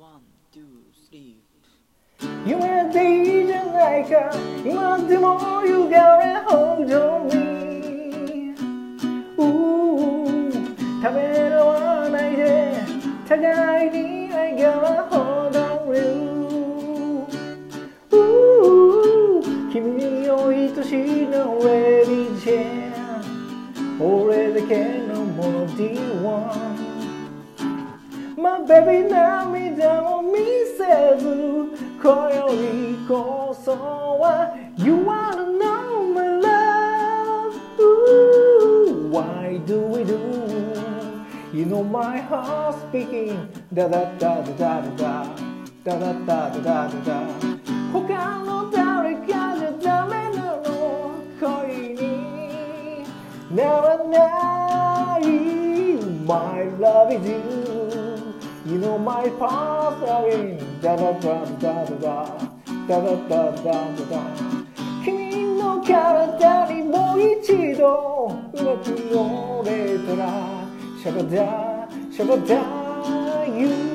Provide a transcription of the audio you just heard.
夢でいいじゃないか今でもゆがれ本当にためらわないで互いに愛がほどる君を愛しのレディーちゃん俺だけのもの D1 My baby 涙を見せず今宵こそは You wanna know my love Why do we do You know my heart speaking Da da da da da da Da da da da da da 他の誰かじゃダメなの恋にならない My love is you You know my path again Da da da da da da Da da da da da da 君の体にもう一度うまく乗れたらシャバダシャバダ You